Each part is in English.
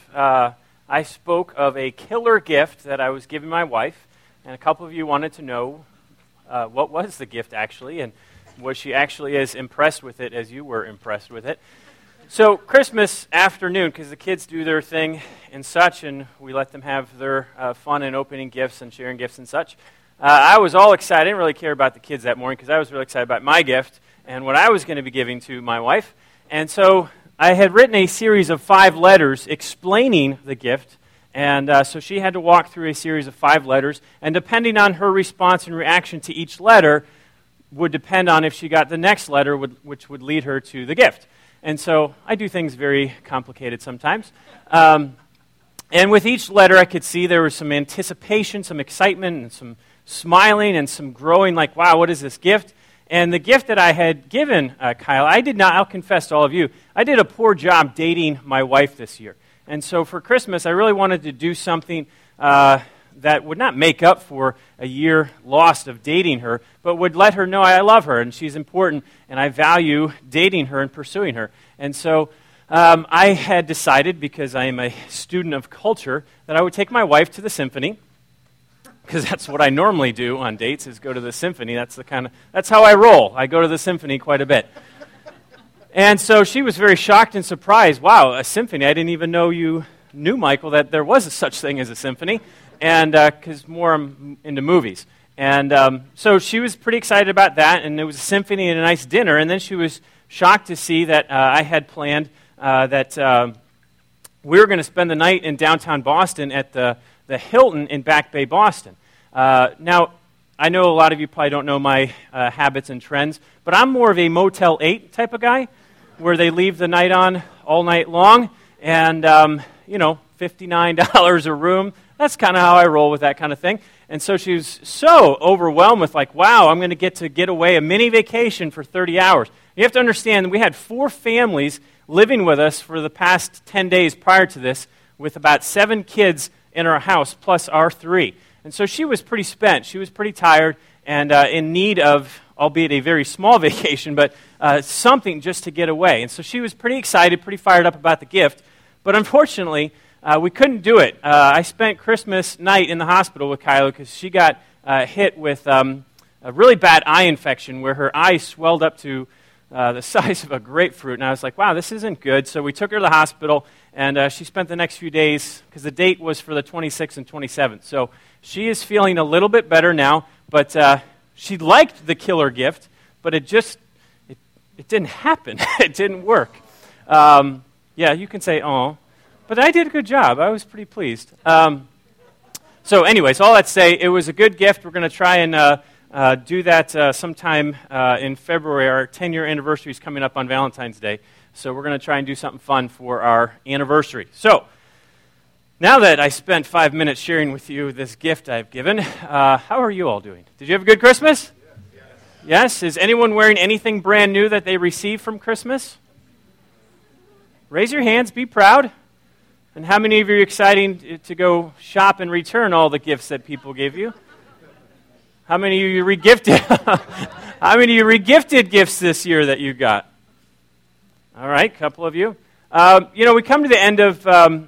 I spoke of a killer gift that I was giving my wife, and a couple of you wanted to know what was the gift actually, and was she actually as impressed with it as you were impressed with it. So Christmas afternoon, because the kids do their thing and such, and we let them have their fun and opening gifts and sharing gifts and such, I was all excited. I didn't really care about the kids that morning because I was really excited about my gift and what I was going to be giving to my wife. And so I had written a series of 5 letters explaining the gift, and so she had to walk through a series of 5 letters, and depending on her response and reaction to each letter would depend on if she got the next letter, which would lead her to the gift. And so I do things very complicated sometimes. And with each letter I could see there was some anticipation, some excitement, and some smiling, and some growing like, wow, what is this gift? And the gift that I had given Kyle, I'll confess to all of you, I did a poor job dating my wife this year. And so for Christmas, I really wanted to do something that would not make up for a year lost of dating her, but would let her know I love her and she's important and I value dating her and pursuing her. And so I had decided, because I am a student of culture, that I would take my wife to the symphony, because that's what I normally do on dates, is go to the symphony. That's how I roll. I go to the symphony quite a bit. And so she was very shocked and surprised. Wow, a symphony. I didn't even know you knew, Michael, that there was a such thing as a symphony, and because more I'm into movies. And so she was pretty excited about that, and it was a symphony and a nice dinner, and then she was shocked to see that I had planned that we were going to spend the night in downtown Boston at the Hilton in Back Bay, Boston. Now, I know a lot of you probably don't know my habits and trends, but I'm more of a Motel 8 type of guy, where they leave the night on all night long, and, $59 a room. That's kind of how I roll with that kind of thing. And so she was so overwhelmed with wow, I'm going to get away, a mini vacation for 30 hours. You have to understand, we had 4 families living with us for the past 10 days prior to this, with about 7 kids in our house, plus our 3. And so she was pretty spent. She was pretty tired and in need of, albeit a very small vacation, but something just to get away. And so she was pretty excited, pretty fired up about the gift. But unfortunately, we couldn't do it. I spent Christmas night in the hospital with Kyla because she got hit with a really bad eye infection where her eye swelled up to the size of a grapefruit. And I was like, wow, this isn't good. So we took her to the hospital, and she spent the next few days, because the date was for the 26th and 27th. So she is feeling a little bit better now, but she liked the killer gift, but it didn't happen. It didn't work. Yeah, you can say, oh, but I did a good job. I was pretty pleased. So anyways, all that to say, it was a good gift. We're going to try and do that sometime in February. Our 10-year anniversary is coming up on Valentine's Day, so we're going to try and do something fun for our anniversary. So now that I spent 5 minutes sharing with you this gift I've given, how are you all doing? Did you have a good Christmas? Yes? Is anyone wearing anything brand new that they received from Christmas? Raise your hands. Be proud. And how many of you are excited to go shop and return all the gifts that people gave you? How many of you regifted? How many of you regifted gifts this year that you got? All right, a couple of you. We come to the end of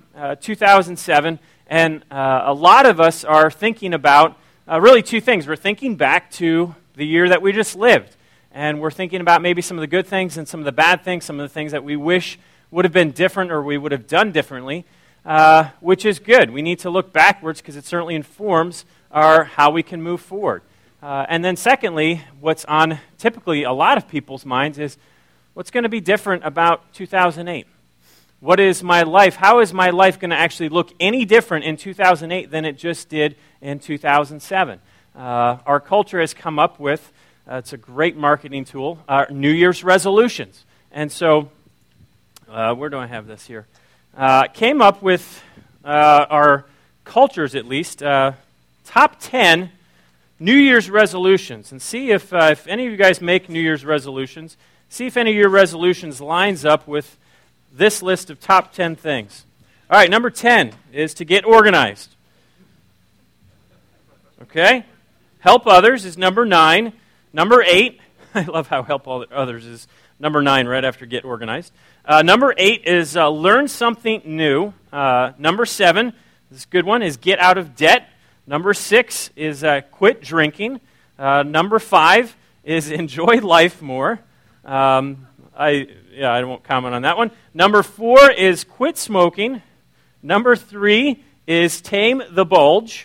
2007, and a lot of us are thinking about really 2 things. We're thinking back to the year that we just lived, and we're thinking about maybe some of the good things and some of the bad things, some of the things that we wish would have been different or we would have done differently, which is good. We need to look backwards because it certainly informs how we can move forward. And then secondly, what's on typically a lot of people's minds is, what's going to be different about 2008? What is my life? How is my life going to actually look any different in 2008 than it just did in 2007? Our culture has come up with, it's a great marketing tool, New Year's resolutions. And so, where do I have this here? Came up with our cultures, at least, top 10 New Year's resolutions. And see if any of you guys make New Year's resolutions, see if any of your resolutions lines up with this list of top 10 things. All right, number 10 is to get organized. Okay? Help others is number 9. Number 8, I love how help others is Number 9, right after get organized. Number 8 is learn something new. Number 7, this is a good one, is get out of debt. Number 6 is quit drinking. Number 5 is enjoy life more. I won't comment on that one. Number 4 is quit smoking. Number 3 is tame the bulge.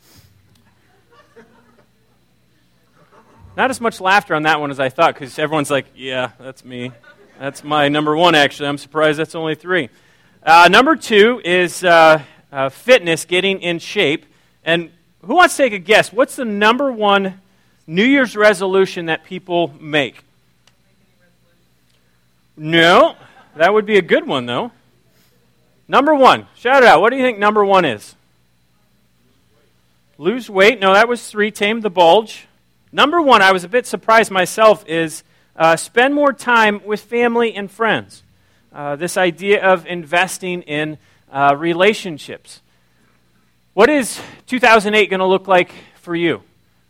Not as much laughter on that one as I thought, because everyone's like, yeah, that's me. That's my number 1, actually. I'm surprised that's only 3. Number 2 is fitness, getting in shape. And who wants to take a guess? What's the number 1 New Year's resolution that people make? No, that would be a good one, though. Number 1, shout it out. What do you think number 1 is? Lose weight. No, that was 3, tame the bulge. Number 1, I was a bit surprised myself, is spend more time with family and friends. This idea of investing in relationships. What is 2008 going to look like for you?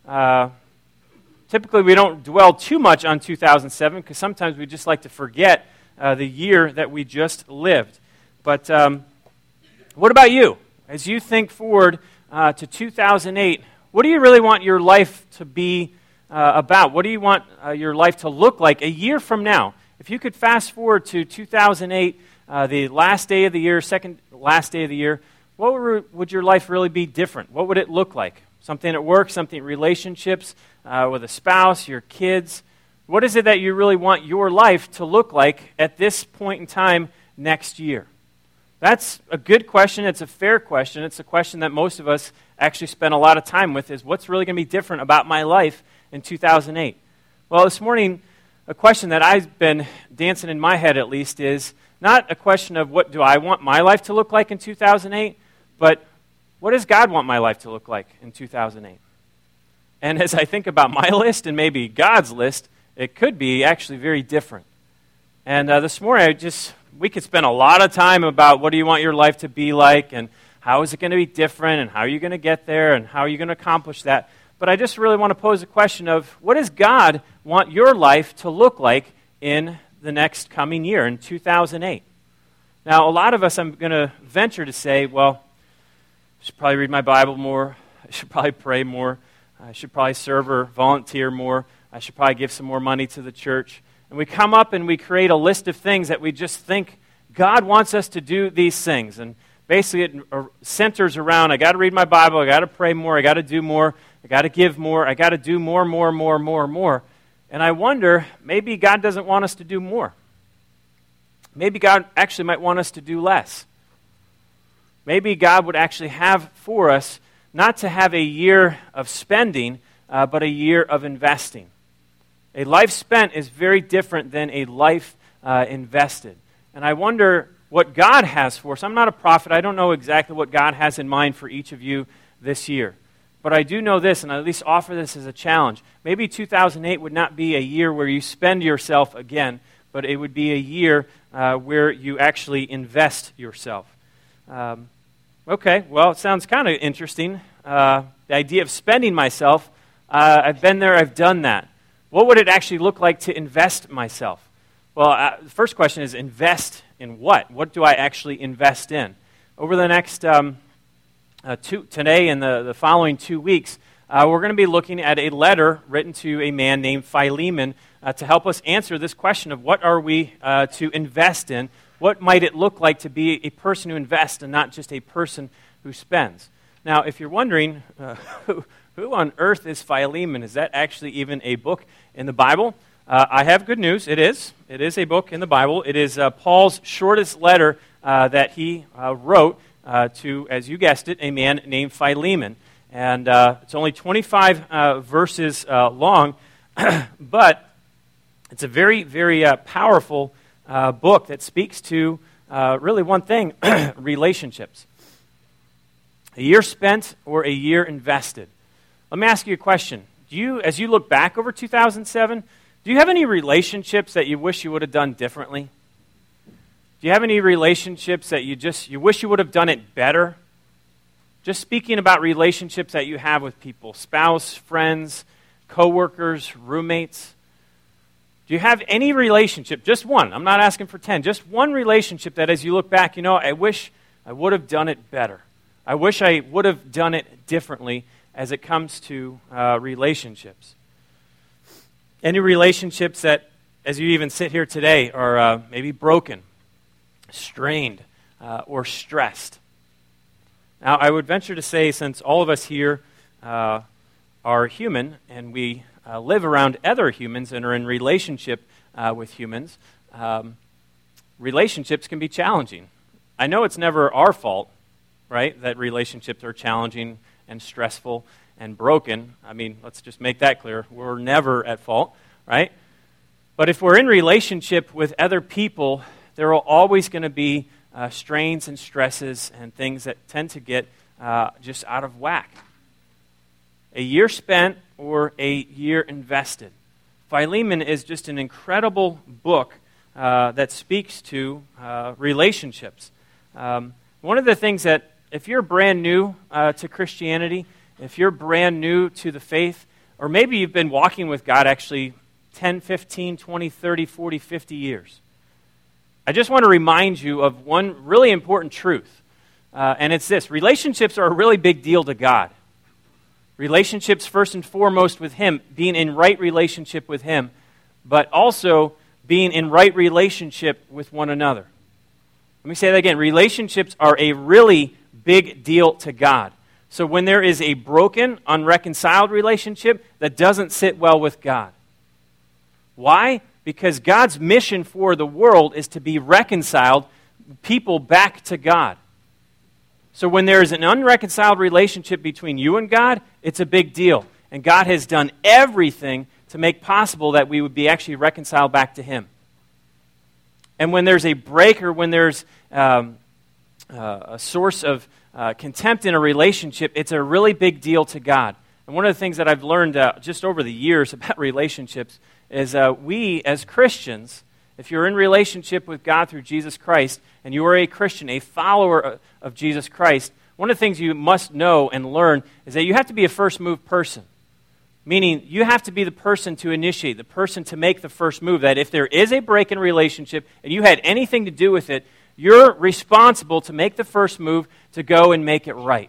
Typically, we don't dwell too much on 2007 because sometimes we just like to forget the year that we just lived. But what about you? As you think forward to 2008, what do you really want your life to be about? What do you want your life to look like a year from now? If you could fast forward to 2008, the last day of the year, second last day of the year, what would your life really be different? What would it look like? Something at work, something in relationships, with a spouse, your kids. What is it that you really want your life to look like at this point in time next year? That's a good question. It's a fair question. It's a question that most of us actually spend a lot of time with, is what's really going to be different about my life in 2008? Well, this morning, a question that I've been dancing in my head at least is not a question of what do I want my life to look like in 2008, but what does God want my life to look like in 2008? And as I think about my list and maybe God's list, it could be actually very different. And this morning, we could spend a lot of time about what do you want your life to be like, and how is it going to be different, and how are you going to get there, and how are you going to accomplish that. But I just really want to pose a question of, what does God want your life to look like in the next coming year, in 2008? Now, a lot of us, I'm going to venture to say, well, I should probably read my Bible more, I should probably pray more, I should probably serve or volunteer more, I should probably give some more money to the church. And we come up and we create a list of things that we just think God wants us to do these things. And basically it centers around, I got to read my Bible, I got to pray more, I got to do more, I got to give more, I got to do more. And I wonder, maybe God doesn't want us to do more. Maybe God actually might want us to do less. Maybe God would actually have for us not to have a year of spending, but a year of investing. A life spent is very different than a life invested. And I wonder what God has for us. I'm not a prophet. I don't know exactly what God has in mind for each of you this year. But I do know this, and I at least offer this as a challenge. Maybe 2008 would not be a year where you spend yourself again, but it would be a year where you actually invest yourself. Okay, well, it sounds kind of interesting. The idea of spending myself, I've been there, I've done that. What would it actually look like to invest myself? Well, the first question is, invest in what? What do I actually invest in? Over the next today and the following 2 weeks, we're going to be looking at a letter written to a man named Philemon to help us answer this question of what are we to invest in? What might it look like to be a person who invests and not just a person who spends? Now, if you're wondering, who on earth is Philemon? Is that actually even a book in the Bible? I have good news. It is. It is a book in the Bible. It is Paul's shortest letter that he wrote to, as you guessed it, a man named Philemon. And it's only 25 verses long, but it's a very, very powerful book that speaks to really one thing, relationships. A year spent or a year invested? Let me ask you a question. As you look back over 2007, do you have any relationships that you wish you would have done differently? Do you have any relationships that you wish you would have done it better? Just speaking about relationships that you have with people, spouse, friends, coworkers, roommates. Do you have any relationship, just one, I'm not asking for 10, just one relationship that as you look back, I wish I would have done it better. I wish I would have done it differently as it comes to relationships. Any relationships that, as you even sit here today, are maybe broken, strained, or stressed. Now, I would venture to say, since all of us here are human, and we live around other humans and are in relationship with humans, relationships can be challenging. I know it's never our fault, right, that relationships are challenging and stressful and broken. I mean, let's just make that clear. We're never at fault, right? But if we're in relationship with other people, there are always going to be strains and stresses and things that tend to get just out of whack. A year spent or a year invested. Philemon is just an incredible book that speaks to relationships. One of the things that, if you're brand new to Christianity, if you're brand new to the faith, or maybe you've been walking with God actually 10, 15, 20, 30, 40, 50 years, I just want to remind you of one really important truth, and it's this. Relationships are a really big deal to God. Relationships first and foremost with Him, being in right relationship with Him, but also being in right relationship with one another. Let me say that again. Relationships are a really big deal to God. So when there is a broken, unreconciled relationship, that doesn't sit well with God. Why? Because God's mission for the world is to be reconciled, people back to God. So when there is an unreconciled relationship between you and God, it's a big deal. And God has done everything to make possible that we would be actually reconciled back to Him. And when there's a break or when there's a source of contempt in a relationship, it's a really big deal to God. And one of the things that I've learned just over the years about relationships is we as Christians, if you're in relationship with God through Jesus Christ, and you are a Christian, a follower of Jesus Christ, one of the things you must know and learn is that you have to be a first move person. Meaning, you have to be the person to initiate, the person to make the first move. That if there is a break in a relationship and you had anything to do with it, you're responsible to make the first move to go and make it right.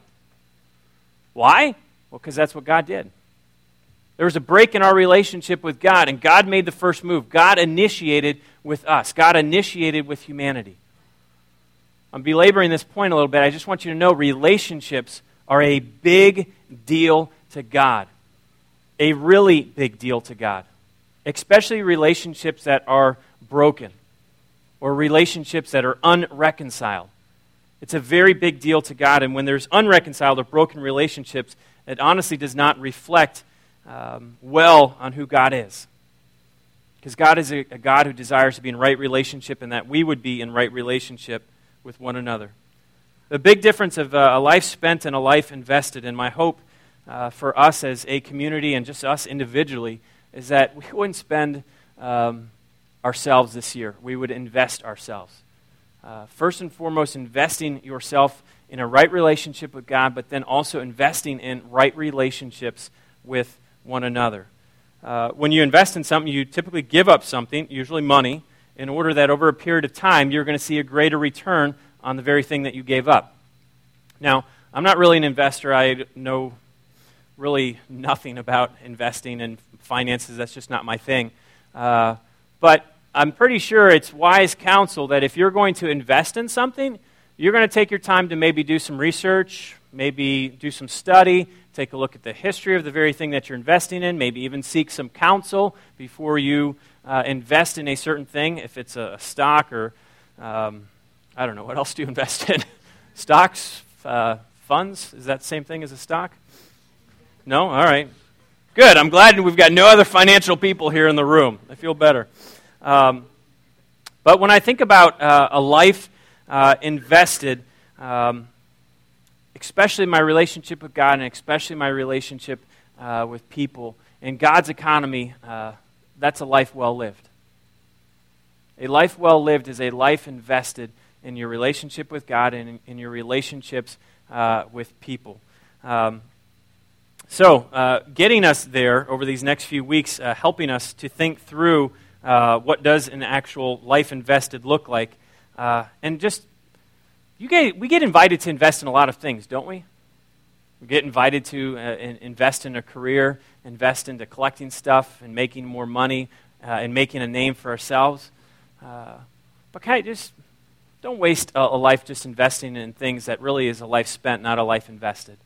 Why? Well, because that's what God did. There was a break in our relationship with God, and God made the first move. God initiated with us. God initiated with humanity. I'm belaboring this point a little bit. I just want you to know relationships are a big deal to God. A really big deal to God. Especially relationships that are broken or relationships that are unreconciled. It's a very big deal to God, and when there's unreconciled or broken relationships, it honestly does not reflect well on who God is. Because God is a God who desires to be in right relationship and that we would be in right relationship with one another. The big difference of a life spent and a life invested, and my hope for us as a community and just us individually, is that we wouldn't spend ourselves this year. We would invest ourselves. First and foremost, investing yourself in a right relationship with God, but then also investing in right relationships with one another. When you invest in something, you typically give up something, usually money, in order that over a period of time you're going to see a greater return on the very thing that you gave up. Now, I'm not really an investor. I know really nothing about investing and finances. That's just not my thing. But I'm pretty sure it's wise counsel that if you're going to invest in something, you're going to take your time to maybe do some research, maybe do some study, take a look at the history of the very thing that you're investing in, maybe even seek some counsel before you invest in a certain thing, if it's a stock or, I don't know, what else do you invest in? Stocks, funds, is that the same thing as a stock? No? All right. Good. I'm glad we've got no other financial people here in the room. I feel better. But when I think about a life invested, especially my relationship with God and especially my relationship with people, in God's economy, that's a life well lived. A life well lived is a life invested in your relationship with God and in your relationships with people. So, getting us there over these next few weeks, helping us to think through what does an actual life invested look like. And just, we get invited to invest in a lot of things, don't we? We get invited to invest in a career, invest into collecting stuff and making more money and making a name for ourselves. But just don't waste a life just investing in things that really is a life spent, not a life invested.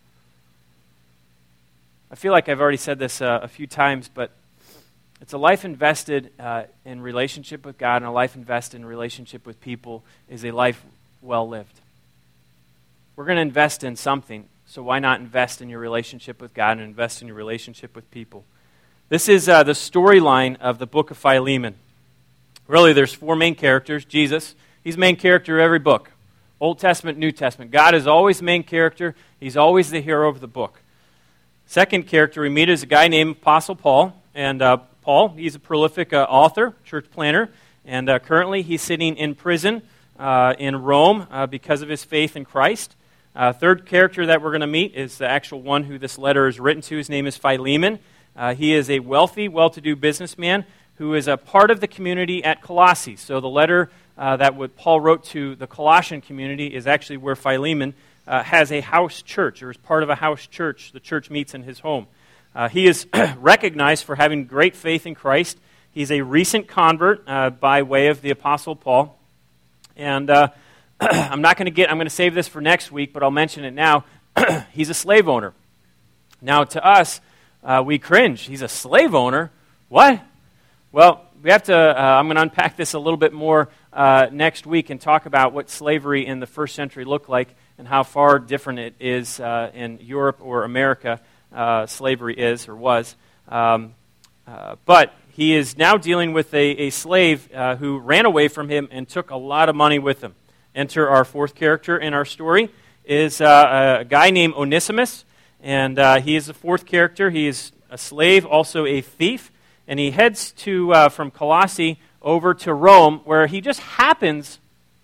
I feel like I've already said this a few times, but it's a life invested in relationship with God, and a life invested in relationship with people is a life well lived. We're going to invest in something, so why not invest in your relationship with God and invest in your relationship with people? This is the storyline of the book of Philemon. Really, there's four main characters. Jesus, he's the main character of every book. Old Testament, New Testament. God is always the main character. He's always the hero of the book. Second character we meet is a guy named Apostle Paul. And Paul, he's a prolific author, church planner. And currently he's sitting in prison in Rome because of his faith in Christ. Third character that we're going to meet is the actual one who this letter is written to. His name is Philemon. He is a wealthy, well-to-do businessman who is a part of the community at Colossae. So the letter that Paul wrote to the Colossian community is actually where Philemon has a house church, or is part of a house church. The church meets in his home. He is recognized for having great faith in Christ. He's a recent convert by way of the Apostle Paul. And I'm going to save this for next week, but I'll mention it now. He's a slave owner. Now, to us, we cringe. He's a slave owner? What? Well, we have to, I'm going to unpack this a little bit more next week and talk about what slavery in the first century looked like and how far different it is in Europe or America, slavery is or was. But he is now dealing with a slave who ran away from him and took a lot of money with him. Enter our fourth character in our story is a guy named Onesimus, and he is the fourth character. He is a slave, also a thief, and he heads from Colossae over to Rome, where he just happens,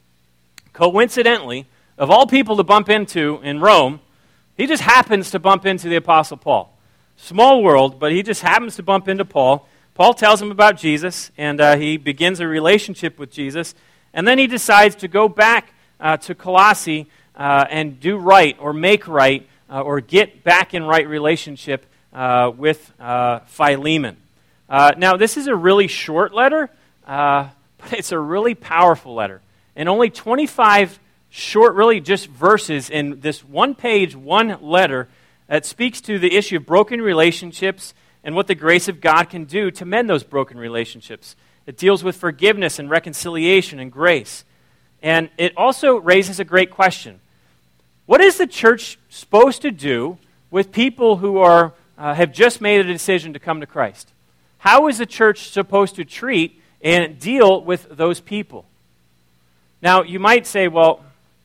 coincidentally, of all people to bump into in Rome, he just happens to bump into the Apostle Paul. Small world, but he just happens to bump into Paul. Paul tells him about Jesus, and he begins a relationship with Jesus. And then he decides to go back to Colossae and do right or make right or get back in right relationship with Philemon. Now, this is a really short letter, but it's a really powerful letter. And only 25 short, really just verses in this one page, one letter that speaks to the issue of broken relationships and what the grace of God can do to mend those broken relationships. It deals with forgiveness and reconciliation and grace. And it also raises a great question. What is the church supposed to do with people who have just made a decision to come to Christ? How is the church supposed to treat and deal with those people? Now, you might say, well,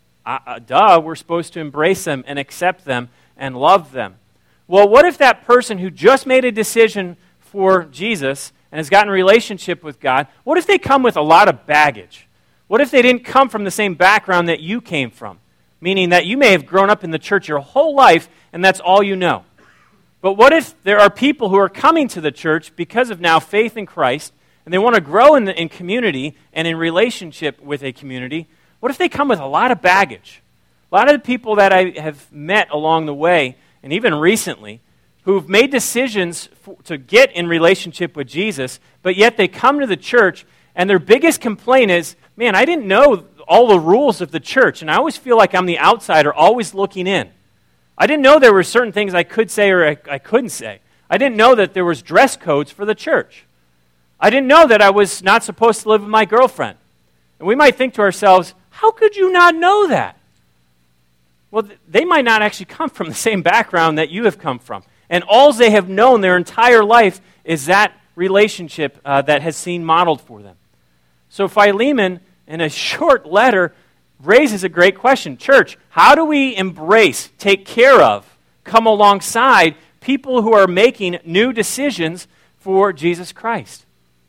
we're supposed to embrace them and accept them and love them. Well, what if that person who just made a decision for Jesus and has gotten a relationship with God, what if they come with a lot of baggage? What if they didn't come from the same background that you came from? Meaning that you may have grown up in the church your whole life and that's all you know. But what if there are people who are coming to the church because of now faith in Christ and they want to grow in community and in relationship with a community? What if they come with a lot of baggage? A lot of the people that I have met along the way, and even recently, who've made decisions to get in relationship with Jesus, but yet they come to the church, and their biggest complaint is, man, I didn't know all the rules of the church, and I always feel like I'm the outsider, always looking in. I didn't know there were certain things I could say or I couldn't say. I didn't know that there was dress codes for the church. I didn't know that I was not supposed to live with my girlfriend. And we might think to ourselves, how could you not know that? Well, they might not actually come from the same background that you have come from. And all they have known their entire life is that relationship that has seen modeled for them. So Philemon, in a short letter, raises a great question. Church, how do we embrace, take care of, come alongside people who are making new decisions for Jesus Christ?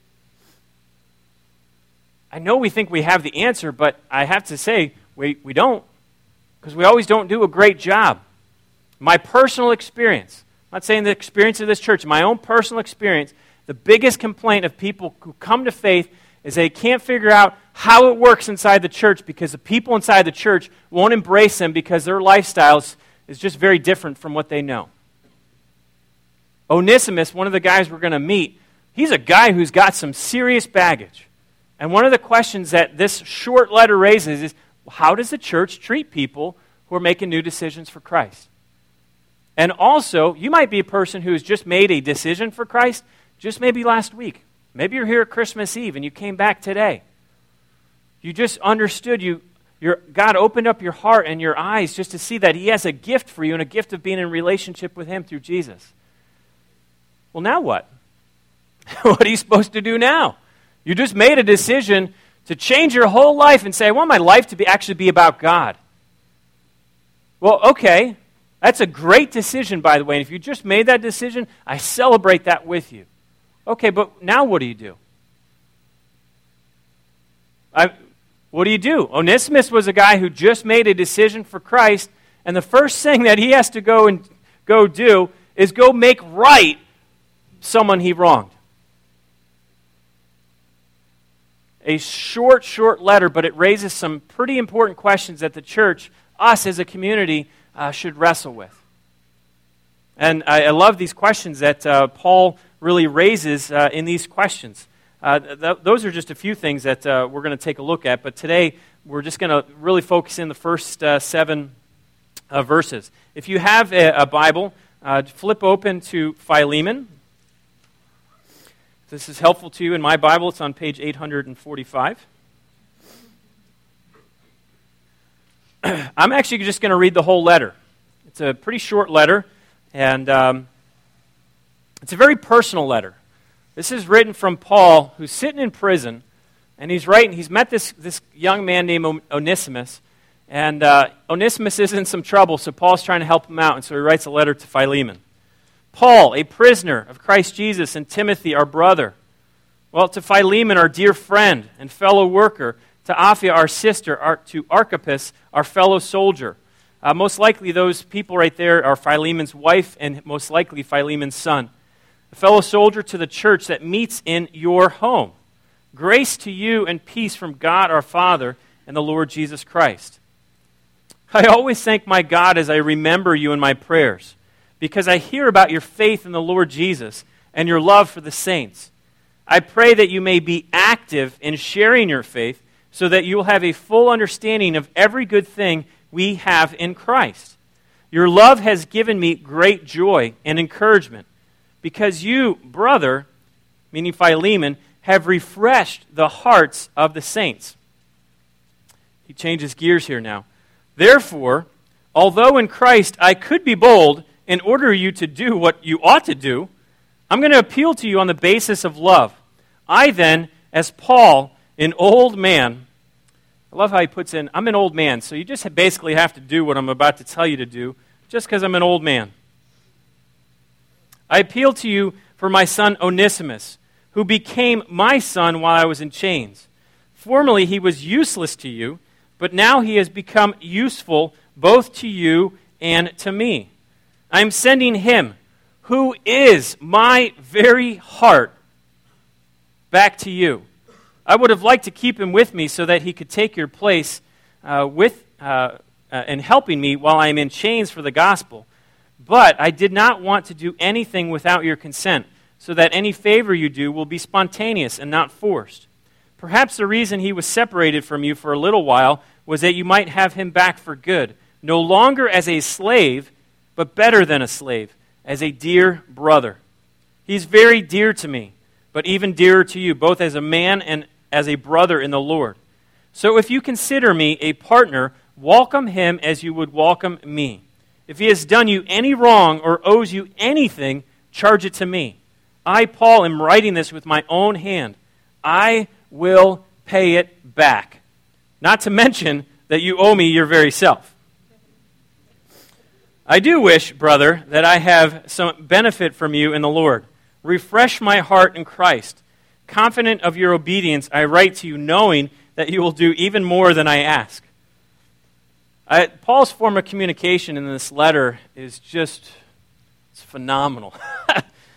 I know we think we have the answer, but I have to say, we don't. Because we always don't do a great job. My personal experience, I'm not saying the experience of this church, my own personal experience The biggest complaint of people who come to faith is they can't figure out how it works inside the church because the people inside the church won't embrace them because their lifestyles is just very different from what they know. Onesimus, one of the guys we're going to meet, he's a guy who's got some serious baggage. And one of the questions that this short letter raises is, how does the church treat people who are making new decisions for Christ? And also, you might be a person who has just made a decision for Christ just maybe last week. Maybe you're here at Christmas Eve and you came back today. You just understood, God opened up your heart and your eyes just to see that He has a gift for you and a gift of being in relationship with Him through Jesus. Well, now what? What are you supposed to do now? You just made a decision to change your whole life and say, I want my life to actually be about God. Well, okay, that's a great decision, by the way. And if you just made that decision, I celebrate that with you. Okay, but now what do you do? What do? Onesimus was a guy who just made a decision for Christ, and the first thing that he has to go do is go make right someone he wronged. A short letter, but it raises some pretty important questions that the church, us as a community, should wrestle with. And I love these questions that Paul really raises in these questions. Those are just a few things that we're going to take a look at, but today we're just going to really focus in the first 7 verses. If you have a Bible, flip open to Philemon. If this is helpful to you in my Bible, it's on page 845. I'm actually just going to read the whole letter. It's a pretty short letter, and it's a very personal letter. This is written from Paul, who's sitting in prison, and he's met this young man named Onesimus, and Onesimus is in some trouble, so Paul's trying to help him out, and so he writes a letter to Philemon. Paul, a prisoner of Christ Jesus, and Timothy, our brother. Well, to Philemon, our dear friend and fellow worker, to Apphia, our sister, to Archippus, our fellow soldier. Most likely those people right there are Philemon's wife and most likely Philemon's son. A fellow soldier to the church that meets in your home. Grace to you and peace from God our Father and the Lord Jesus Christ. I always thank my God as I remember you in my prayers, because I hear about your faith in the Lord Jesus and your love for the saints. I pray that you may be active in sharing your faith so that you will have a full understanding of every good thing we have in Christ. Your love has given me great joy and encouragement, because you, brother, meaning Philemon, have refreshed the hearts of the saints. He changes gears here now. Therefore, although in Christ I could be bold and order you to do what you ought to do, I'm going to appeal to you on the basis of love. I then, as Paul, an old man, I love how he puts in, I'm an old man, so you just basically have to do what I'm about to tell you to do, just because I'm an old man. I appeal to you for my son Onesimus, who became my son while I was in chains. Formerly he was useless to you, but now he has become useful both to you and to me. I am sending him, who is my very heart, back to you. I would have liked to keep him with me so that he could take your place in helping me while I am in chains for the gospel. But I did not want to do anything without your consent, so that any favor you do will be spontaneous and not forced. Perhaps the reason he was separated from you for a little while was that you might have him back for good, no longer as a slave, but better than a slave, as a dear brother. He's very dear to me, but even dearer to you, both as a man and as a brother in the Lord. So if you consider me a partner, welcome him as you would welcome me. If he has done you any wrong or owes you anything, charge it to me. I, Paul, am writing this with my own hand. I will pay it back. Not to mention that you owe me your very self. I do wish, brother, that I have some benefit from you in the Lord. Refresh my heart in Christ. Confident of your obedience, I write to you knowing that you will do even more than I ask. Paul's form of communication in this letter is just, it's phenomenal.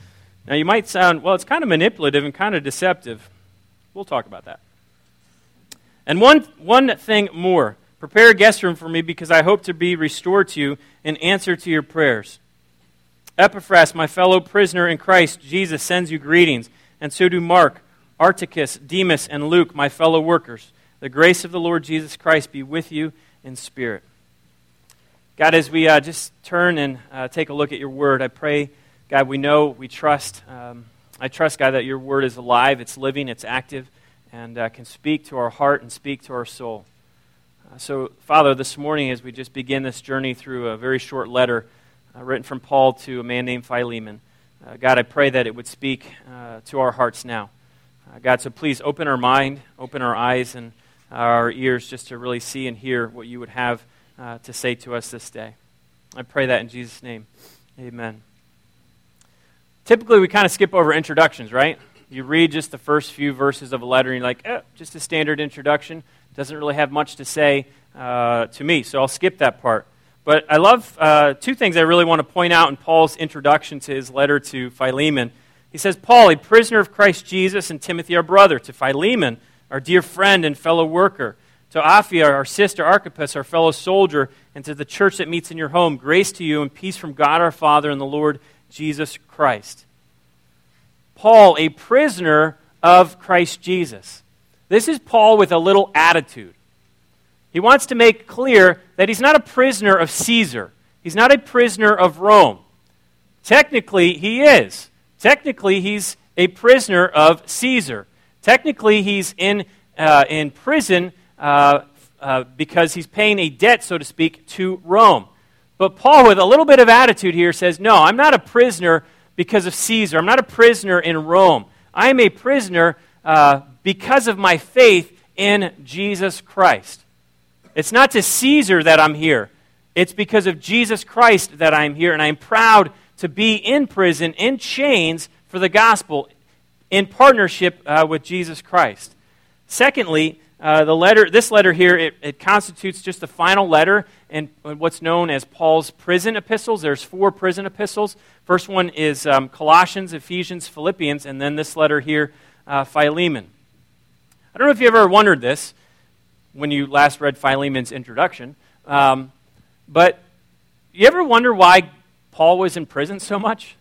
Now you might sound, well, it's kind of manipulative and kind of deceptive. We'll talk about that. And one thing more. Prepare a guest room for me because I hope to be restored to you in answer to your prayers. Epaphras, my fellow prisoner in Christ Jesus, sends you greetings, and so do Mark, Articus, Demas, and Luke, my fellow workers. The grace of the Lord Jesus Christ be with you in spirit. God, as we just turn and take a look at your word, I pray, God, we trust. I trust, God, that your word is alive, it's living, it's active, and can speak to our heart and speak to our soul. So, Father, this morning as we just begin this journey through a very short letter written from Paul to a man named Philemon, God, I pray that it would speak to our hearts now. God, so please open our mind, open our eyes and our ears just to really see and hear what you would have to say to us this day. I pray that in Jesus' name. Amen. Typically, we kind of skip over introductions, right? You read just the first few verses of a letter and you're like, just a standard introduction. Doesn't really have much to say to me, so I'll skip that part. But I love two things I really want to point out in Paul's introduction to his letter to Philemon. He says, Paul, a prisoner of Christ Jesus, and Timothy, our brother, to Philemon, our dear friend and fellow worker, to Apphia, our sister, Archippus, our fellow soldier, and to the church that meets in your home, grace to you and peace from God our Father and the Lord Jesus Christ. Paul, a prisoner of Christ Jesus. This is Paul with a little attitude. He wants to make clear that he's not a prisoner of Caesar. He's not a prisoner of Rome. Technically, he is. Technically, he's a prisoner of Caesar. Technically, he's in prison because he's paying a debt, so to speak, to Rome. But Paul, with a little bit of attitude here, says, no, I'm not a prisoner because of Caesar. I'm not a prisoner in Rome. I am a prisoner because of my faith in Jesus Christ. It's not to Caesar that I'm here. It's because of Jesus Christ that I'm here, and I'm proud to be in prison, in chains, for the gospel, in partnership with Jesus Christ. Secondly, this letter here, it constitutes just the final letter in what's known as Paul's prison epistles. There's 4 prison epistles. First one is Colossians, Ephesians, Philippians, and then this letter here, Philemon. I don't know if you ever wondered this when you last read Philemon's introduction, but you ever wonder why Paul was in prison so much?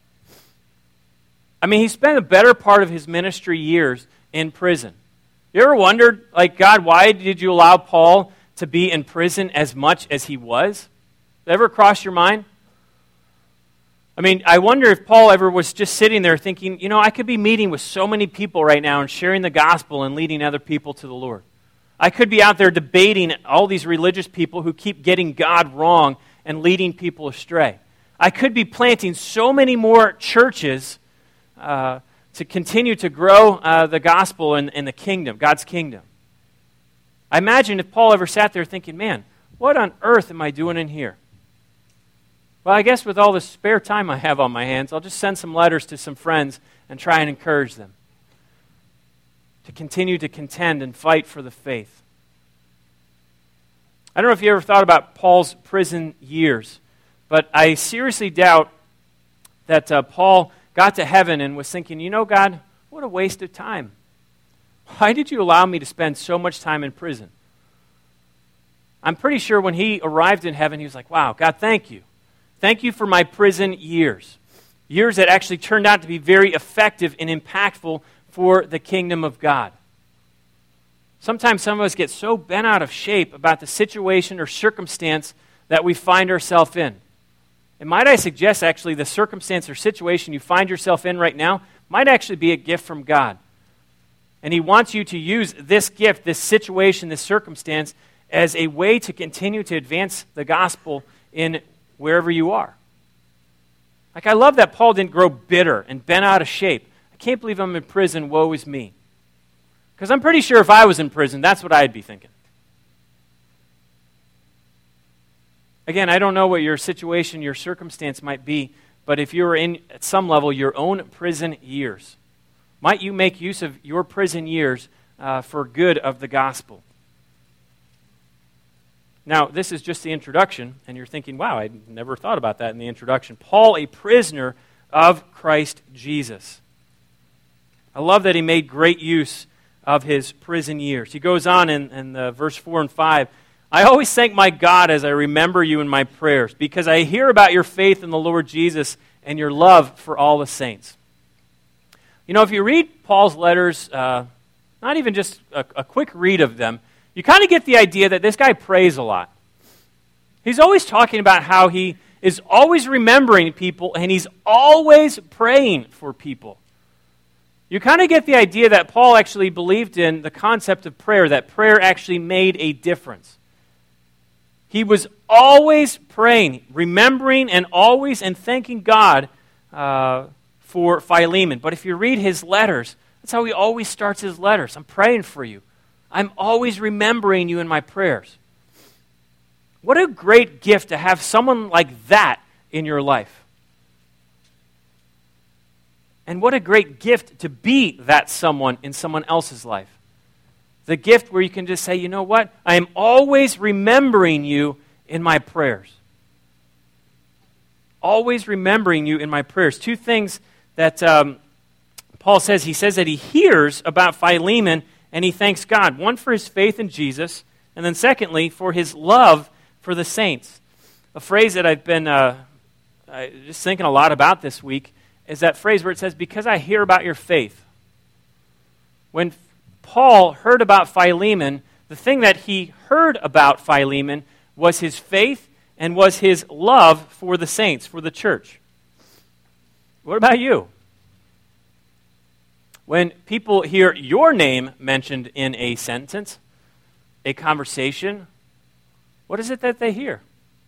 I mean, he spent the better part of his ministry years in prison. You ever wondered, like, God, why did you allow Paul to be in prison as much as he was? Did that ever cross your mind? I mean, I wonder if Paul ever was just sitting there thinking, I could be meeting with so many people right now and sharing the gospel and leading other people to the Lord. I could be out there debating all these religious people who keep getting God wrong and leading people astray. I could be planting so many more churches to continue to grow the gospel and the kingdom, God's kingdom. I imagine if Paul ever sat there thinking, man, what on earth am I doing in here? Well, I guess with all the spare time I have on my hands, I'll just send some letters to some friends and try and encourage them to continue to contend and fight for the faith. I don't know if you ever thought about Paul's prison years, but I seriously doubt that Paul got to heaven and was thinking, God, what a waste of time. Why did you allow me to spend so much time in prison? I'm pretty sure when he arrived in heaven, he was like, wow, God, thank you. Thank you for my prison years. Years that actually turned out to be very effective and impactful for the kingdom of God. Sometimes some of us get so bent out of shape about the situation or circumstance that we find ourselves in. And might I suggest, actually, the circumstance or situation you find yourself in right now might actually be a gift from God. And He wants you to use this gift, this situation, this circumstance, as a way to continue to advance the gospel in wherever you are. Like, I love that Paul didn't grow bitter and bent out of shape. I can't believe I'm in prison, woe is me. Because I'm pretty sure if I was in prison, that's what I'd be thinking. Again, I don't know what your situation, your circumstance might be, but if you're in, at some level, your own prison years, might you make use of your prison years for good of the gospel? Now, this is just the introduction, and you're thinking, wow, I never thought about that in the introduction. Paul, a prisoner of Christ Jesus. I love that he made great use of his prison years. He goes on in verse 4 and 5, I always thank my God as I remember you in my prayers, because I hear about your faith in the Lord Jesus and your love for all the saints. You know, if you read Paul's letters, not even just a quick read of them, you kind of get the idea that this guy prays a lot. He's always talking about how he is always remembering people and he's always praying for people. You kind of get the idea that Paul actually believed in the concept of prayer, that prayer actually made a difference. He was always praying, remembering, and thanking God for Philemon. But if you read his letters, that's how he always starts his letters. I'm praying for you. I'm always remembering you in my prayers. What a great gift to have someone like that in your life. And what a great gift to be that someone in someone else's life. The gift where you can just say, you know what? I am always remembering you in my prayers. Always remembering you in my prayers. Two things that Paul says. He says that he hears about Philemon and he thanks God. One, for his faith in Jesus, and then secondly, for his love for the saints. A phrase that I've been just thinking a lot about this week is that phrase where it says, because I hear about your faith. When Paul heard about Philemon, the thing that he heard about Philemon was his faith and was his love for the saints, for the church. What about you? When people hear your name mentioned in a sentence, a conversation, what is it that they hear?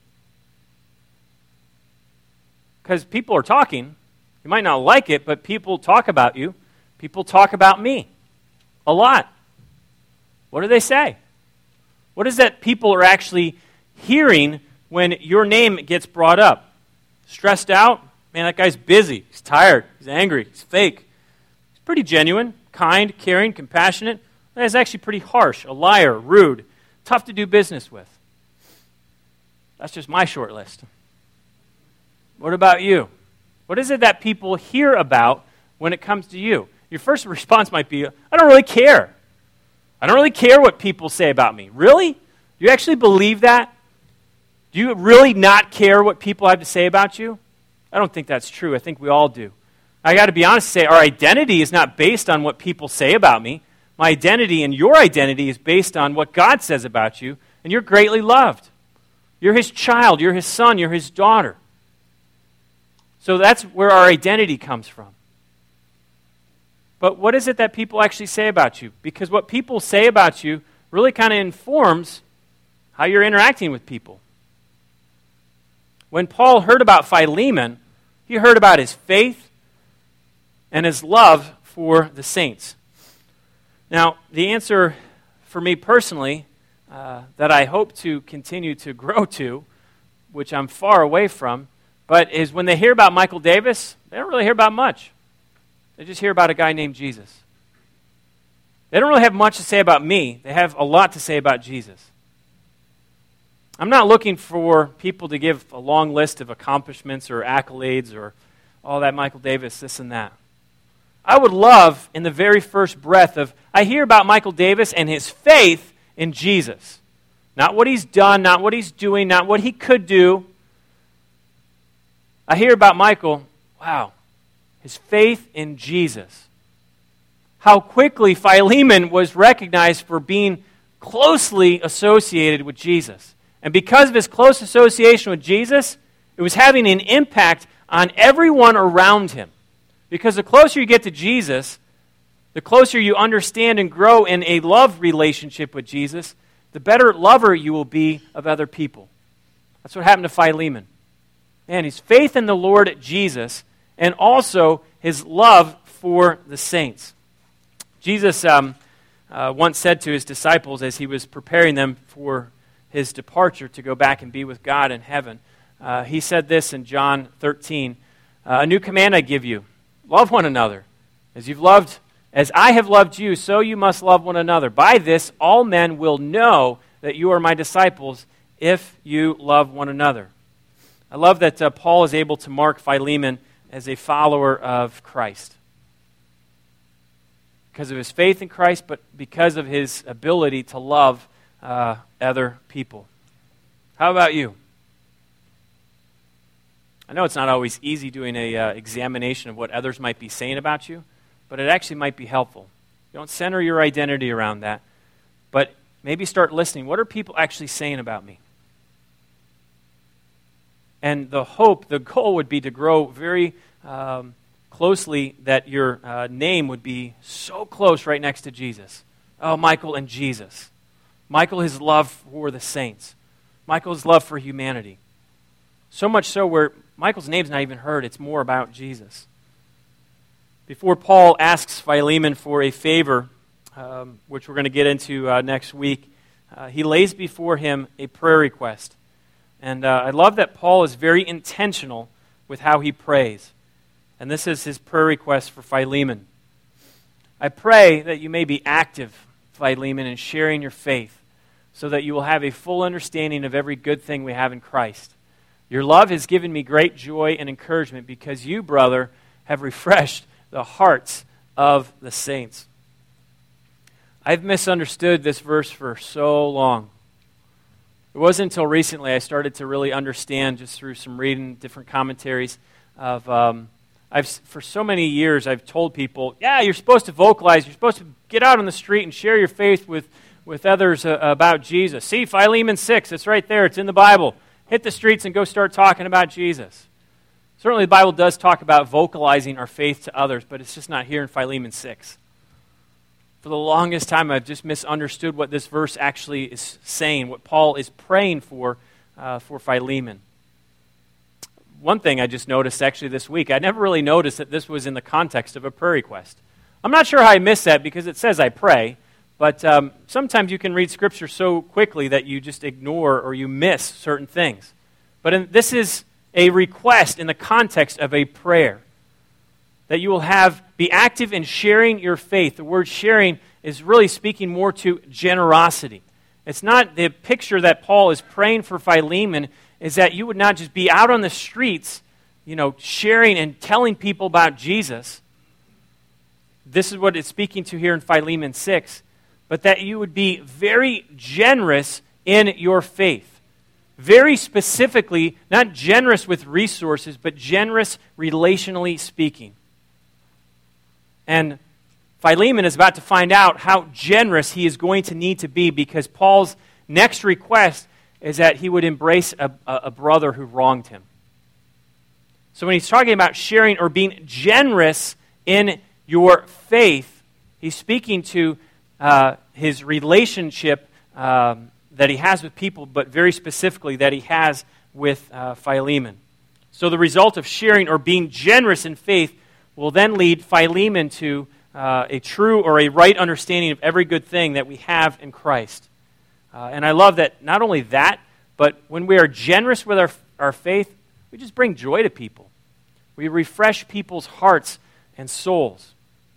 Because people are talking. You might not like it, but people talk about you. People talk about me. A lot. What do they say? What is that people are actually hearing when your name gets brought up? Stressed out? Man, that guy's busy. He's tired. He's angry. He's fake. He's pretty genuine, kind, caring, compassionate. That's actually pretty harsh. A liar, rude, tough to do business with. That's just my short list. What about you? What is it that people hear about when it comes to you? Your first response might be, I don't really care. I don't really care what people say about me. Really? Do you actually believe that? Do you really not care what people have to say about you? I don't think that's true. I think we all do. I got to be honest and say our identity is not based on what people say about me. My identity and your identity is based on what God says about you, and you're greatly loved. You're his child. You're his son. You're his daughter. So that's where our identity comes from. But what is it that people actually say about you? Because what people say about you really kind of informs how you're interacting with people. When Paul heard about Philemon, he heard about his faith and his love for the saints. Now, the answer for me personally that I hope to continue to grow to, which I'm far away from, but is when they hear about Michael Davis, they don't really hear about much. They just hear about a guy named Jesus. They don't really have much to say about me. They have a lot to say about Jesus. I'm not looking for people to give a long list of accomplishments or accolades or all that Michael Davis, this and that. I would love, in the very first breath of, I hear about Michael Davis and his faith in Jesus. Not what he's done, not what he's doing, not what he could do. I hear about Michael, wow, his faith in Jesus. How quickly Philemon was recognized for being closely associated with Jesus. And because of his close association with Jesus, it was having an impact on everyone around him. Because the closer you get to Jesus, the closer you understand and grow in a love relationship with Jesus, the better lover you will be of other people. That's what happened to Philemon. And his faith in the Lord Jesus, and also his love for the saints. Jesus once said to his disciples as he was preparing them for his departure to go back and be with God in heaven, he said this in John 13, a new command I give you, love one another. As I have loved you, so you must love one another. By this, all men will know that you are my disciples if you love one another. I love that Paul is able to mark Philemon as a follower of Christ. Because of his faith in Christ, but because of his ability to love other people. How about you? I know it's not always easy doing an examination of what others might be saying about you, but it actually might be helpful. You don't center your identity around that, but maybe start listening. What are people actually saying about me? And the goal would be to grow very closely, that your name would be so close right next to Jesus. Oh, Michael and Jesus. Michael, his love for the saints. Michael's love for humanity. So much so where Michael's name's not even heard. It's more about Jesus. Before Paul asks Philemon for a favor, which we're going to get into next week, he lays before him a prayer request. And I love that Paul is very intentional with how he prays. And this is his prayer request for Philemon. I pray that you may be active, Philemon, in sharing your faith, so that you will have a full understanding of every good thing we have in Christ. Your love has given me great joy and encouragement because you, brother, have refreshed the hearts of the saints. I've misunderstood this verse for so long. It wasn't until recently I started to really understand, just through some reading different commentaries of... for so many years I've told people, yeah, you're supposed to vocalize, you're supposed to get out on the street and share your faith with others about Jesus. See, Philemon 6, it's right there, it's in the Bible. Hit the streets and go start talking about Jesus. Certainly the Bible does talk about vocalizing our faith to others, but it's just not here in Philemon 6. For the longest time I've just misunderstood what this verse actually is saying, what Paul is praying for Philemon. One thing I just noticed actually this week, I never really noticed that this was in the context of a prayer request. I'm not sure how I missed that because it says I pray, but sometimes you can read Scripture so quickly that you just ignore or you miss certain things. But this is a request in the context of a prayer, that you will be active in sharing your faith. The word sharing is really speaking more to generosity. It's not the picture that Paul is praying for Philemon is that you would not just be out on the streets, sharing and telling people about Jesus. This is what it's speaking to here in Philemon 6. But that you would be very generous in your faith. Very specifically, not generous with resources, but generous relationally speaking. And Philemon is about to find out how generous he is going to need to be, because Paul's next request is that he would embrace a brother who wronged him. So when he's talking about sharing or being generous in your faith, he's speaking to his relationship that he has with people, but very specifically that he has with Philemon. So the result of sharing or being generous in faith will then lead Philemon to a true or a right understanding of every good thing that we have in Christ. And I love that not only that, but when we are generous with our faith, we just bring joy to people. We refresh people's hearts and souls.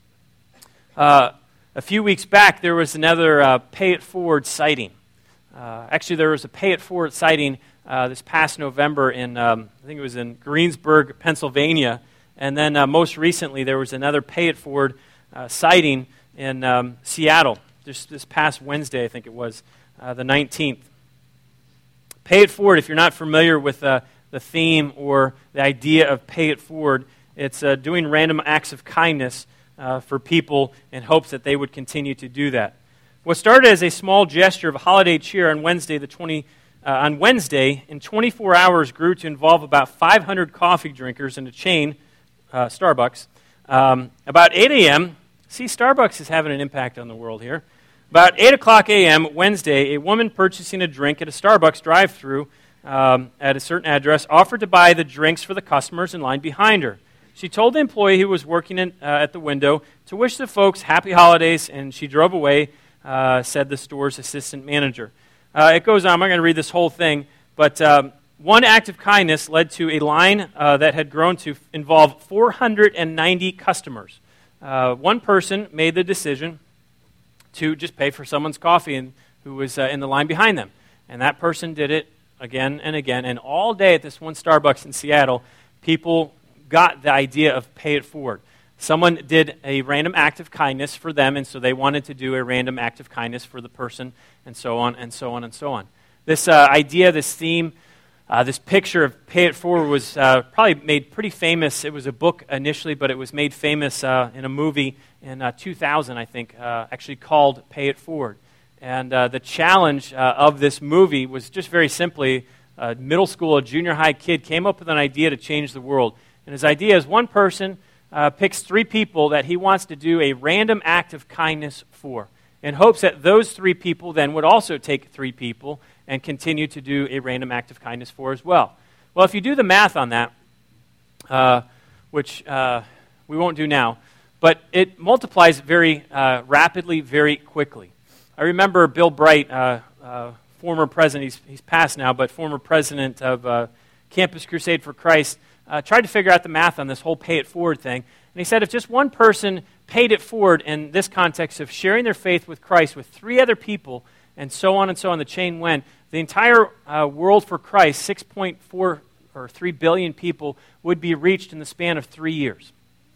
A few weeks back, there was another Pay It Forward sighting. Actually, there was a Pay It Forward sighting this past November in, I think it was in Greensburg, Pennsylvania. And then most recently, there was another Pay It Forward sighting in Seattle, just this past Wednesday, I think it was, the 19th. Pay It Forward, if you're not familiar with the theme or the idea of Pay It Forward, it's doing random acts of kindness for people in hopes that they would continue to do that. What started as a small gesture of holiday cheer on Wednesday, in 24 hours grew to involve about 500 coffee drinkers in a chain, Starbucks. About 8 a.m., see, Starbucks is having an impact on the world here. About 8 o'clock a.m. Wednesday, a woman purchasing a drink at a Starbucks drive-thru at a certain address offered to buy the drinks for the customers in line behind her. She told the employee who was working at the window to wish the folks happy holidays, and she drove away, said the store's assistant manager. It goes on. I'm not going to read this whole thing, but one act of kindness led to a line that had grown to involve 490 customers. One person made the decision to just pay for someone's coffee who was in the line behind them. And that person did it again and again. And all day at this one Starbucks in Seattle, people got the idea of pay it forward. Someone did a random act of kindness for them, and so they wanted to do a random act of kindness for the person, and so on, and so on, and so on. This idea, this theme, this picture of pay it forward was probably made pretty famous. It was a book initially, but it was made famous in a movie in 2000, I think, actually called Pay It Forward. And the challenge of this movie was just very simply a middle school, a junior high kid came up with an idea to change the world. And his idea is one person picks 3 people that he wants to do a random act of kindness for, in hopes that those 3 people then would also take 3 people and continue to do a random act of kindness for as well. Well, if you do the math on that, which we won't do now, but it multiplies very rapidly, very quickly. I remember Bill Bright, former president, he's passed now, but former president of Campus Crusade for Christ, tried to figure out the math on this whole pay it forward thing. And he said if just one person paid it forward in this context of sharing their faith with Christ with 3 other people, and so on, the chain went, the entire world for Christ, 6.4 or 3 billion people, would be reached in the span of 3 years.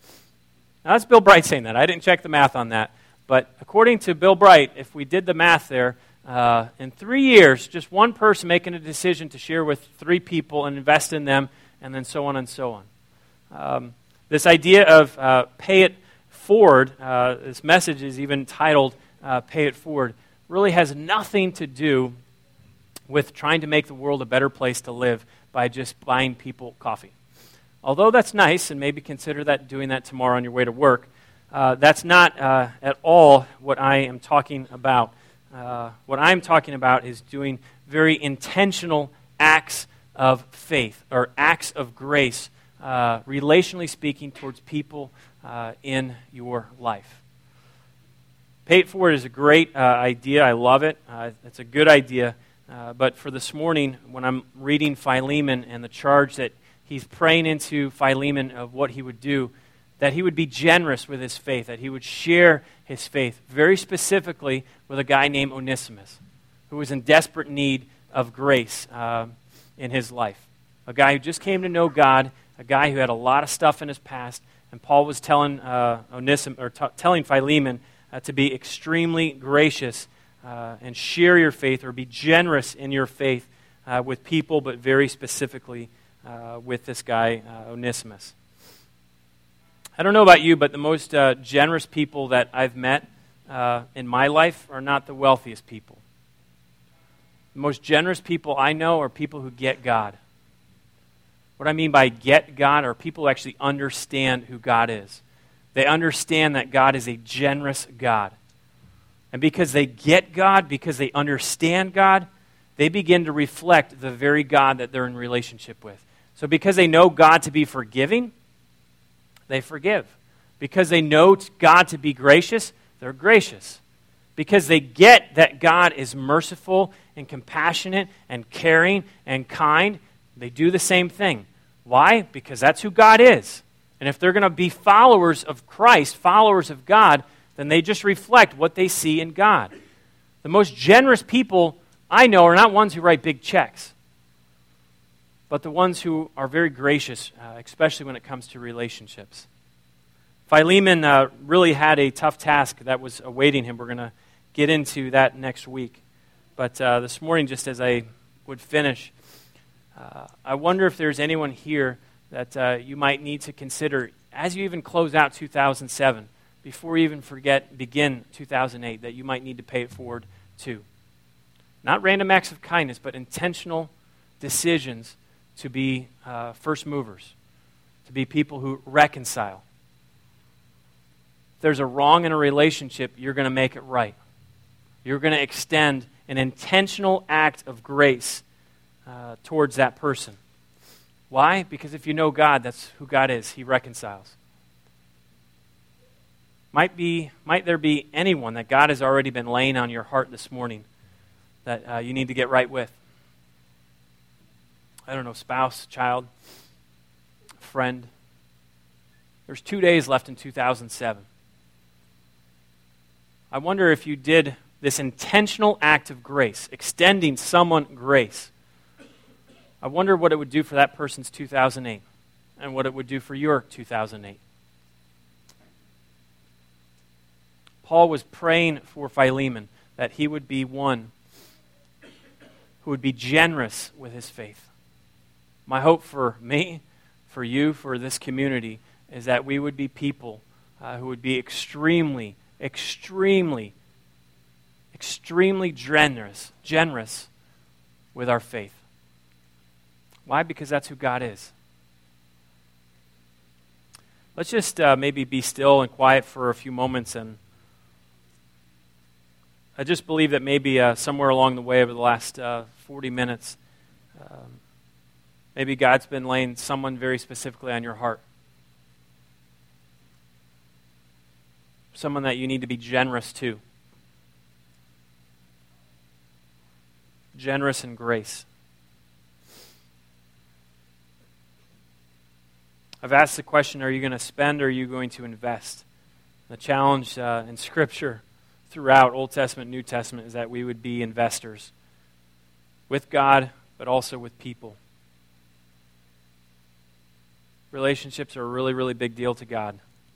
Now that's Bill Bright saying that. I didn't check the math on that. But according to Bill Bright, if we did the math there, in 3 years, just one person making a decision to share with 3 people and invest in them, and then so on and so on. This idea of pay it forward, this message is even titled Pay It Forward, really has nothing to do with trying to make the world a better place to live by just buying people coffee. Although that's nice, and maybe consider that doing that tomorrow on your way to work, that's not at all what I am talking about. What I'm talking about is doing very intentional acts of faith, or acts of grace, relationally speaking, towards people in your life. Pay it forward is a great idea. I love it. It's a good idea. But for this morning, when I'm reading Philemon and the charge that he's praying into Philemon of what he would do, that he would be generous with his faith, that he would share his faith, very specifically with a guy named Onesimus, who was in desperate need of grace in his life. A guy who just came to know God, a guy who had a lot of stuff in his past, and Paul was telling telling Philemon to be extremely gracious and share your faith, or be generous in your faith with people, but very specifically with this guy, Onesimus. I don't know about you, but the most generous people that I've met in my life are not the wealthiest people. The most generous people I know are people who get God. What I mean by get God are people who actually understand who God is. They understand that God is a generous God. And because they get God, because they understand God, they begin to reflect the very God that they're in relationship with. So because they know God to be forgiving, they forgive. Because they know God to be gracious, they're gracious. Because they get that God is merciful and compassionate and caring and kind, they do the same thing. Why? Because that's who God is. And if they're going to be followers of Christ, followers of God, then they just reflect what they see in God. The most generous people I know are not ones who write big checks, but the ones who are very gracious, especially when it comes to relationships. Philemon really had a tough task that was awaiting him. We're going to get into that next week. But this morning, just as I would finish, I wonder if there's anyone here that you might need to consider as you even close out 2007, before you even begin 2008, that you might need to pay it forward to. Not random acts of kindness, but intentional decisions to be first movers, to be people who reconcile. If there's a wrong in a relationship, you're going to make it right. You're going to extend an intentional act of grace towards that person. Why? Because if you know God, that's who God is. He reconciles. Might there be anyone that God has already been laying on your heart this morning that you need to get right with? I don't know, spouse, child, friend. There's 2 days left in 2007. I wonder if you did this intentional act of grace, extending someone grace. I wonder what it would do for that person's 2008. and what it would do for your 2008. Paul was praying for Philemon that he would be one who would be generous with his faith. My hope for me, for you, for this community is that we would be people who would be extremely generous with our faith. Why? Because that's who God is. Let's just maybe be still and quiet for a few moments, and I just believe that maybe somewhere along the way over the last 40 minutes, maybe God's been laying someone very specifically on your heart. Someone that you need to be generous to. Generous in grace. I've asked the question, are you going to spend or are you going to invest? The challenge in Scripture throughout Old Testament, New Testament is that we would be investors with God, but also with people. Relationships are a really, really big deal to God.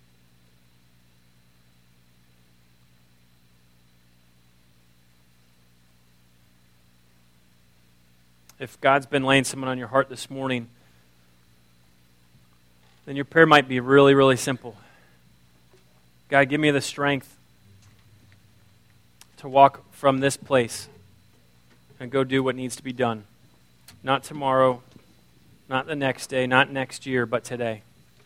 If God's been laying someone on your heart this morning, then your prayer might be really, really simple. God, give me the strength to walk from this place and go do what needs to be done. Not tomorrow, not the next day, not next year, but today.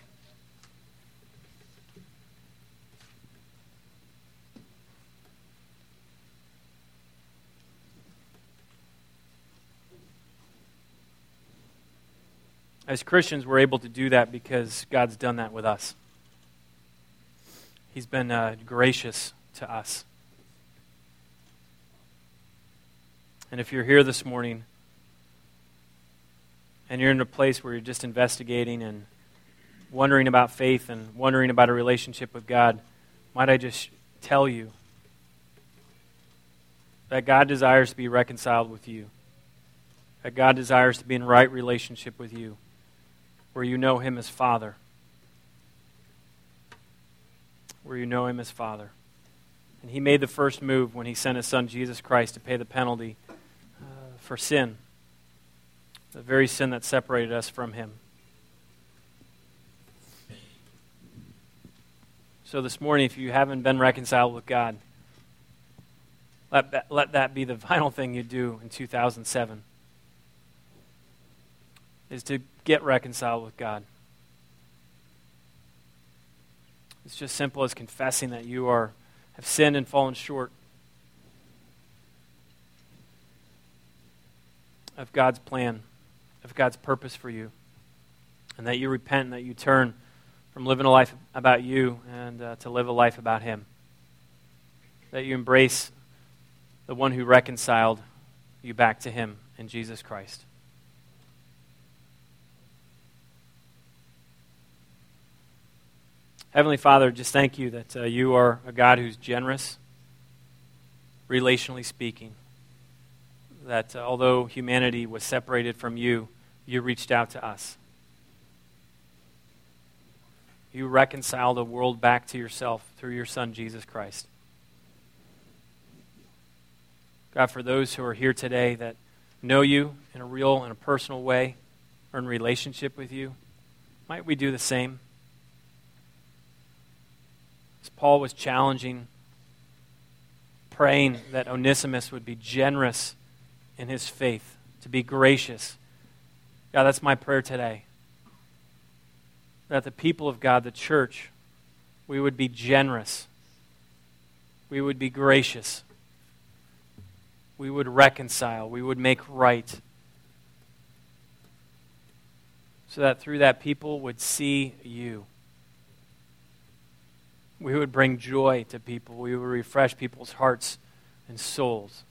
As Christians, we're able to do that because God's done that with us. He's been gracious to us. And if you're here this morning and you're in a place where you're just investigating and wondering about faith and wondering about a relationship with God, might I just tell you that God desires to be reconciled with you, that God desires to be in right relationship with you, where you know Him as Father. Where you know Him as Father. And He made the first move when He sent His Son, Jesus Christ, to pay the penalty for sin. The very sin that separated us from Him. So this morning, if you haven't been reconciled with God, let that be the final thing you do in 2007. Is to get reconciled with God. It's just simple as confessing that you have sinned and fallen short of God's plan, of God's purpose for you, and that you repent and that you turn from living a life about you and to live a life about Him. That you embrace the one who reconciled you back to Him in Jesus Christ. Heavenly Father, just thank you that you are a God who's generous, relationally speaking. That although humanity was separated from you, you reached out to us. You reconciled the world back to yourself through your Son, Jesus Christ. God, for those who are here today that know you in a real and a personal way, or in relationship with you, might we do the same? As Paul was challenging, praying that Onesimus would be generous in his faith, to be gracious. God, that's my prayer today. That the people of God, the church, we would be generous. We would be gracious. We would reconcile. We would make right. So that through that people would see you. We would bring joy to people. We would refresh people's hearts and souls.